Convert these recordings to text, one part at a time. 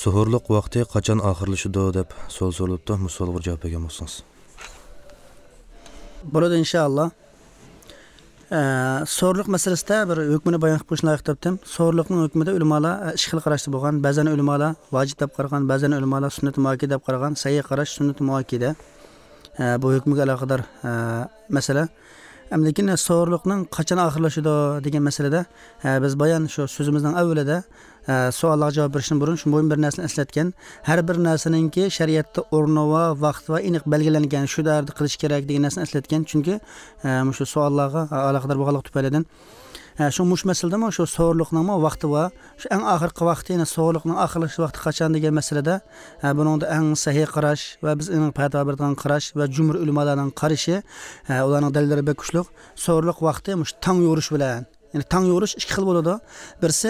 Suhurluq vaqti qachon oxirlashadi deb savol so'ralibdi. Musolga javob bergan bo'lsangiz. Bo'ladi inshaalloh. Suhurluq masalasida bir hukmini bayon qilib qo'yishni loyiq topdim. Suhurluqning hukmida ulamolar ikki xil qarashda bo'lgan. Ba'zan ulamolar vojib deb qaragan, ba'zan ulamolar sunnat muakkad deb qaragan. Sahih qarash sunnat muakkada. Bu hukmga aloqador masala. Lekin suhurluqning qachon oxirlashadi degan masalada biz bayon shu so'zimizning avvalida savollarga javob berishdan burun shu bir narsani eslatgan. Har bir narsaningki shariatda o'rni va vaqti va aniq belgilangan, shu darda qilish kerak degan narsani eslatgan. Chunki shu savollarga aloqador bo'lganlik tufaylidan shu mush masalada shu suhurluqning vaqti va shu eng oxirgi vaqti, ya'ni suhurluqning oxirlash vaqti qachon degan masalada buningda eng sahih qarash va bizning fatvo bergan qarash va jumhur ulamolarning qarashi, ularning dalillari bek kuchli. Suhurluq vaqti mush tong yo'rish bilan, yani tong yo'rish ikki xil bo'ladi. Birisi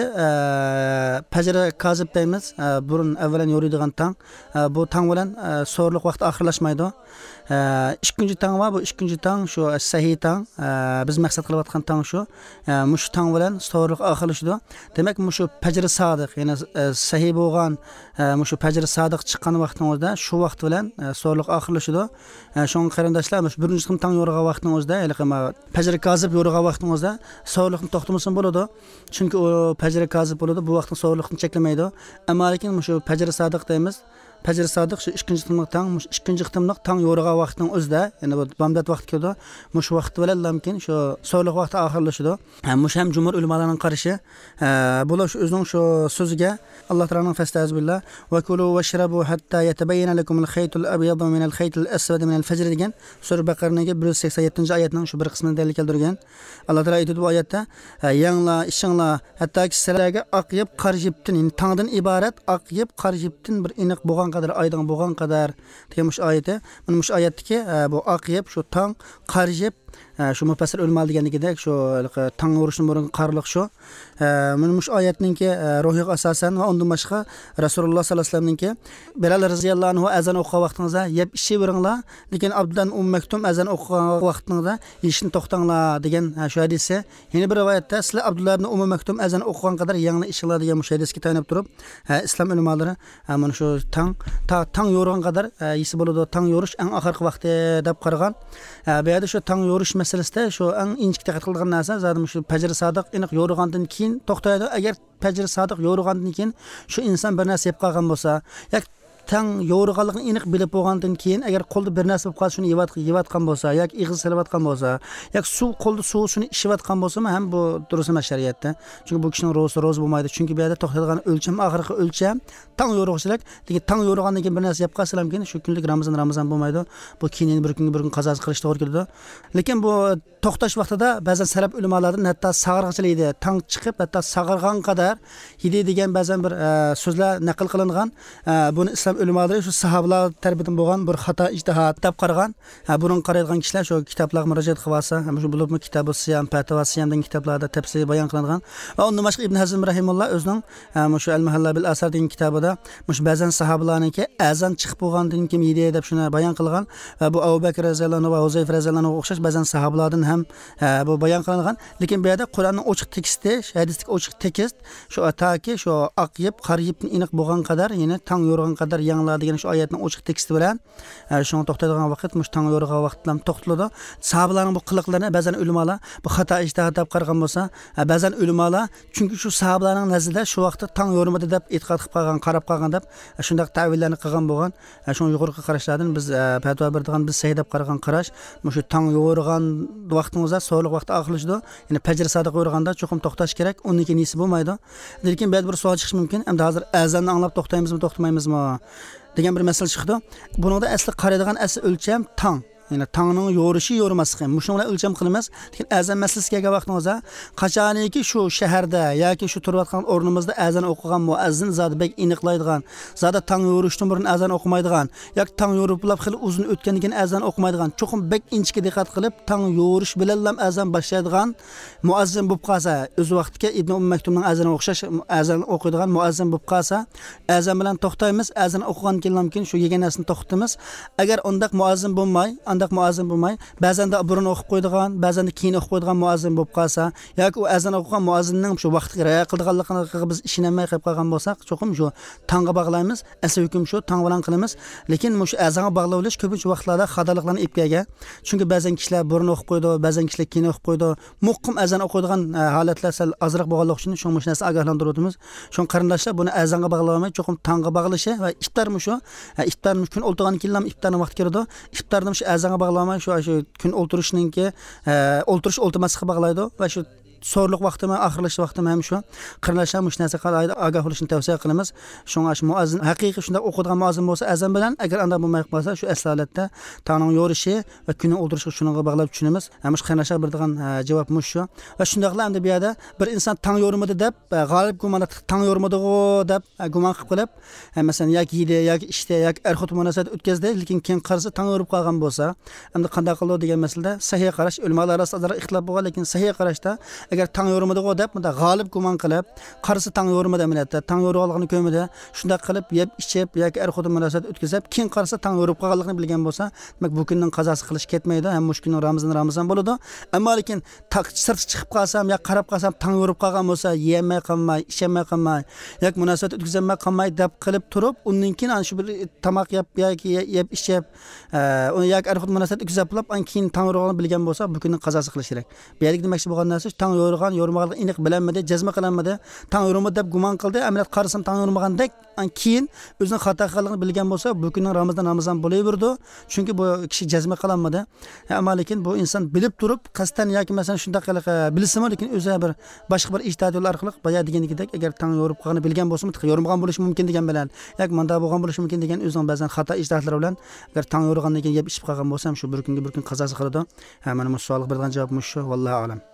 fajr kazib deymiz, burun avvalan yo'riydigan tong. Bu tong bilan suhurluq vaqti oxirlashmaydi. Ikkinchi tong va bu ikkinchi tong shu sahih tong, biz maqsad qilayotgan tong shu. Mush tong bilan suhurluq oxirlashadi. Demak, shu fajr sodiq, ya'ni sahih bo'lgan shu fajr sodiq chiqqan vaqtingizda shu vaqt bilan suhurluq oxirlashadi. Shunga qarindoshlar, birinchi tong yo'rigan vaqtingizda, ya'ni fajr kazib yo'rigan vaqtingizda suhurluqni to'xtamasin bo'ladi. Chunki u fajr kazib bo'ladi, bu vaqtni suhurluqni cheklamaydi. Ammo lekin shu fajr sodiq deymiz. Fajr sodiq shu ikkinchi qitimliq tong yo'rigan vaqtning o'zida, ya'ni bu bomdat vaqt keldi. Mush vaqt bilan mumkin shu suhurluq vaqti oxirlashadi. Mush ham jumhur ulamolarning qarashi. Bular shu o'zining shu so'ziga Alloh taoloning fastazbillah va kulu washrabu hatta yatabayyana lakum al-khaytul abyad min al-khaytil aswad min al-fajr degan sura Baqaraning 187-oyatining shu bir qismini dalil keltirgan. Alloh taolo aytadi bu oyatda: "Yanglar, ishinglar, hatto sizlarga oq yeb qarjibtin, ya'ni tongdan iborat oq yeb qarjibtin bir aniq bo'lgan qadar, aydan bo'lgan qadar" degan mush oyati. Mana mush oyatdagi bu oq yeb shu tong qarjib shu mufassir ulamo deganligidek shu tong urishning burun qarliq shu. Mana mush oyatningki ruhiy asosan va undan boshqa Rasululloh sallallohu alayhi vasallamningki Bilal roziyallohu anhu azan o'qigan vaqtingizda yeb ichaveringlar, lekin Abdullah Maktum azan o'qigan vaqtingizda yeyishni to'xtanglar degan shu hadisi. Yana bir rivoyatda sizlar Abdullah ibn Maktum azan o'qigan qadar yangni ishinglar degan mush hadisga tayanib turib, islom ulamolari mana shu tong yo'rigan qadar yeysi bo'ladi. Tong yo'rish eng oxirgi vaqti deb qaragan. Bu yerda shu tong yo'rish masalasida shu eng inchik diqqat qilgan narsa zadim shu fajr sodiq aniq yo'rigandan keyin to'xtaydi. Agar fajr sodiq yo'rigandan keyin shu inson bir narsa yeb qolgan bo'lsa, yoki tang yo'riganligini aniq bilib bo'lgandan keyin agar qo'lda bir narsa bo'lib qolsa, shuni yevatgan bo'lsa, yoki ig'iz silayotgan bo'lsa, yoki qo'lda suvini ishiyotgan bo'lsa, ham bu durust emas shariatda. Chunki bu kishining ro'zi bo'lmaydi. Chunki bu yerda to'xtaydigan o'lcham oxirgi o'lcham tang yo'rig'chilik. Lekin tang yo'rigandan keyin bir narsa yeb qolsa ham keyin shu kunlik Ramazon bo'lmaydi. Bu keyin bir kun qazosi qilish to'g'ri keladi. Lekin bu to'xtash vaqtida ba'zan salaf ulamolardan hatto sag'irg'ichilikda tang chiqib, hatto sag'irgan qadar hidi degan ba'zan bir so'zlar naql qilingan. Buni islom ulamolari shu sahobalar tarafidan bo'lgan bir xato ijtihod deb qaragan. Bunun qaraydigan kishilar shu kitoblarga murojaat qilsa, shu bo'libmi Kitob-ul Siyam, Fatva Siyam degan kitoblarda tafsir bayon qilingan. Va undan boshqa Ibn Hazm rahimulloh o'zining shu Al-Muhalla bil Asar degan kitobida ba'zan sahobalarningki azan chiqib bo'lgandan keyin yedi deb shuni bayon qilgan. Va bu Abu Bakr roziyallohu anhu va Huzayfa roziyallohu anhu o'xshash ba'zan sahobalardan ham bu bayon qilingan. Lekin bu yerda Qur'onning ochiq teksti, hadisdagi ochiq tekst shu ataki shu oq yeb, qora yebni aniq bo'lgan qadar, ya'ni tong yo'rigan qadar yanglar degan shu oyatning ochiq teksti bilan shuni to'xtaydigan vaqt mush tong yo'rigan vaqt bilan to'xtaladi. Sahobalarning bu qiliqlarini ba'zan ulamolar bu xato ijtihod deb qaragan bo'lsa, ba'zan ulamolar chunki shu sahobalarning nazarida shu vaqtda tong yo'rimadi deb e'tiqod qilib qolgan, qarab qolgan deb shunday ta'villarni qilgan bo'lgan. Shuni yuqorqi qarashlardan biz fatvo beradigan, biz sahih deb qaragan qarash shu tong yo'rigan vaqtingizda so'liq vaqti oxirlashdi. Ya'ni fajr sodiq yo'riganda cho'qim to'xtash kerak, undan keyin nisi bo'lmaydi. Lekin ba'zi bir savol chiqishi mumkin. Endi hozir azonni anglab to'xtaymizmi, to'xtamaymizmi degan bir masala chiqdi. Buningda asli qaraydigan asl o'lcham tong. Yani tangning yo'rishi yo'rimasligi. Mushuni bilan o'lcham qilamiz. Lekin azan masalasiga kelgan vaqtingizda qachoniki shu shaharda yoki shu turayotgan o'rnimizda azan o'qigan muazzin zot bek aniqlaydigan, zot tang yo'rishdan burun azan o'qimaydigan yoki tang yo'riplab xil uzun o'tgandan keyin azan o'qimaydigan, cho'qim bek inchga diqqat qilib tang yo'rish bilan ham azan boshlaydigan muazzin bo'lib qolsa, o'z vaqtiga Ibn Maktumning azani o'xshash azan o'qiydigan muazzin bo'lib qolsa, azan bilan to'xtaymiz. Azan o'qigan keyin shu yegan narsani to'xtatamiz. Agar undaq muazzin bo'lmay, andaq muazzin bo'lmay, ba'zanda burun o'qib qo'ydigan, ba'zanda keyin o'qib qo'ydigan muazzin bo'lib qolsa, yoki u azon o'qigan muazzinning shu vaqtiga rioya qilganligiga biz ishonmay qolib qolgan bo'lsak, cho'qim shu tongga bog'laymiz, asl hukm shu, tong bilan qilamiz. Lekin shu azonga bog'lab olish ko'pincha vaqtlarda xatoliklarni olib kelgan. Chunki ba'zan kishilar burun o'qib qo'ydi, ba'zan kishilar keyin o'qib qo'ydi. Muqqim azon o'qiydigan holatlar sal ozroq bo'lganligi uchun shu narsani ogohlantirib shu qarindoshlar buni azonga bog'lamay, cho'qim tongga bog'lashi va iftormi shu, iftorni kun o'ltirgan keyin iftorni vaqt kirdi. Iftorni shu azonga bog'lamay, shu kun o'ltirishninki o'ltirish o'ltirmaslikqa bog'laydi va shu so'rliq vaqtimi, oxirlash vaqtimi ham shu. Qarindoshlar mush narsa qalayda ogoh bo'lishni tavsiya qilamiz. Shunga shu muazzin haqiqiy shunda o'qidigan muazzin bo'lsa azon bilan, agar anda bo'lmay qolsa, shu aslatda tongning yo'rishi va kunning o'ltirishi shunga bog'lab tushunamiz. Ham shu qarindoshlar beradigan javob mush shu. Va shundaqla endi bu yerda bir inson tong yo'rimidi deb, g'olib gumon tong yo'rimidi-ku deb gumon qilib qilib, masalan yoki yedi, yoki ishda, yoki er-xotin munosabat o'tkazdi, lekin keyin qarasa tong yo'rib qolgan bo'lsa, endi qanday qiladi degan masalada sahih qarash, ulamolar orasida ixtilof bo'lgan, lekin sahih qarashda agar tong yo'rimidi-ku deb bunda g'olib gumon qilib, qarasa tong yo'rimidi amaliyotda, tong yo'rganligini ko'midi, shunday qilib yeb, ichib yoki er-xotin munosabat o'tkazib, keyin qarasa tong yo'rib qolganligini bilgan bo'lsa, demak bu kunning qazosi qilish ketmaydi, ham mush kunning Ramazon bo'ladi. Ammo lekin sirtga chiqib qolsam, yoki qarab qolsam tong yo'rib qolgan bo'lsa, yemay qolmay, ichamay qolmay, yoki munosabat o'tkazmay qolmay deb qilib turib, undan keyin ana shu bir tomoq yeb yoki yeb ichib, uni yoki er-xotin munosabat o'tkazib qilib, keyin tong yo'rganligini bilgan bo'lsa, bu kunning qazosi qilish kerak. Bu yerda demoqchi bo'lgan narsa tong yo'rgan, yo'rmaganligini aniq bilanmadi, jazma qilinmadi, tong yo'rmadi deb gumon qildi, amaliyot qarasam tong yo'rmagandek, keyin o'zining xato qilganligini bilgan bo'lsa, bu kunning Ramazon bo'laverdi. Chunki bu kishi jazma qilinmadi. Ammo lekin bu inson bilib turib, qasddan yoki masalan shunday qilib bilsimi, lekin o'zi bir boshqa bir ijtihod yo'li orqali boya degandek, agar tong yo'rib qolganini bilgan bo'lsa, yo'rmagan bo'lishi mumkin degan bilan, yoki manda bo'lgan bo'lishi mumkin degan o'zining ba'zan xato ijtihodlari bilan agar tong yo'rgandan keyin yeb ichib qolgan bo'lsam, shu bir kun qazosi qiladi. Mana bu savolga bergan javobim shu, vallohu a'lam.